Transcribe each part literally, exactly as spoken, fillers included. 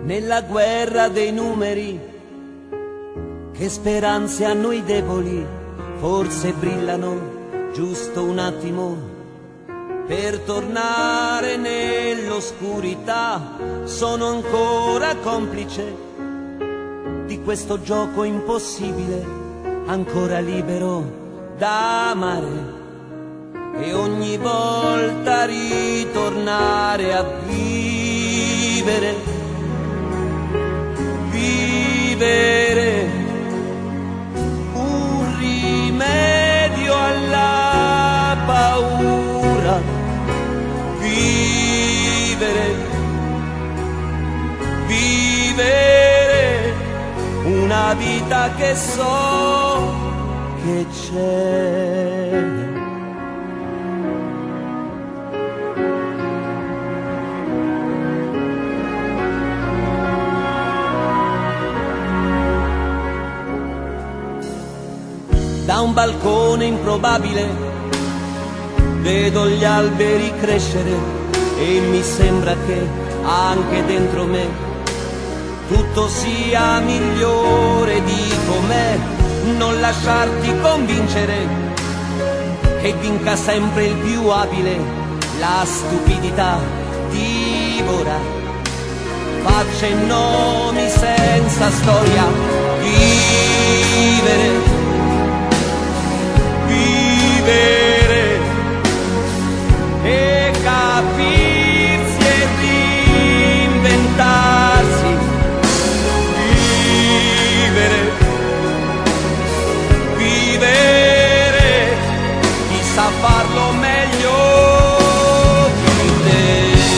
nella guerra dei numeri, che speranze hanno i deboli, forse brillano giusto un attimo per tornare nell'oscurità. Sono ancora complice di questo gioco impossibile, ancora libero da amare, e ogni volta ritornare a vivere, vivere, un rimedio alla paura, vivere, vivere, una vita che so che c'è. Da un balcone improbabile vedo gli alberi crescere e mi sembra che anche dentro me tutto sia migliore di com'è. Non lasciarti convincere che vinca sempre il più abile, la stupidità divora facce e nomi senza storia. Vivere, vivere e capirsi e reinventarsi, vivere, vivere, chi sa farlo meglio di te.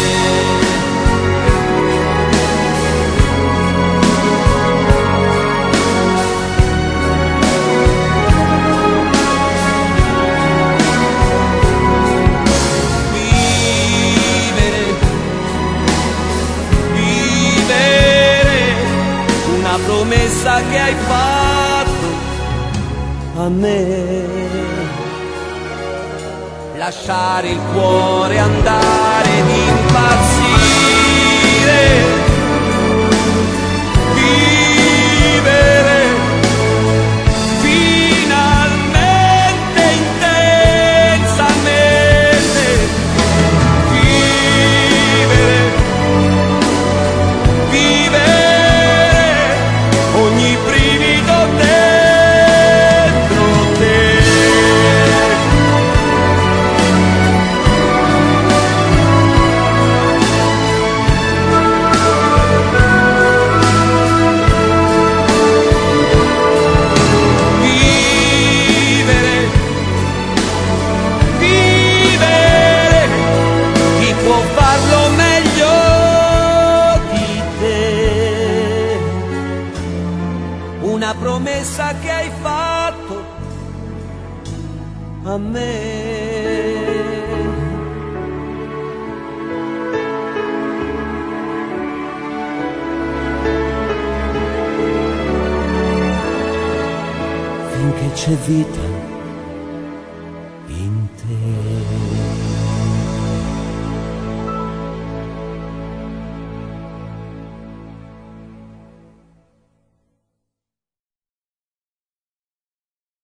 Promessa che hai fatto a me, lasciare il cuore andare ed impazzire, vivere finalmente intensamente, vivere, vivere ogni brivido dentro te. Vivere, vivere, chi può farlo meglio di te? Una promessa che hai fatto a me. Finché c'è vita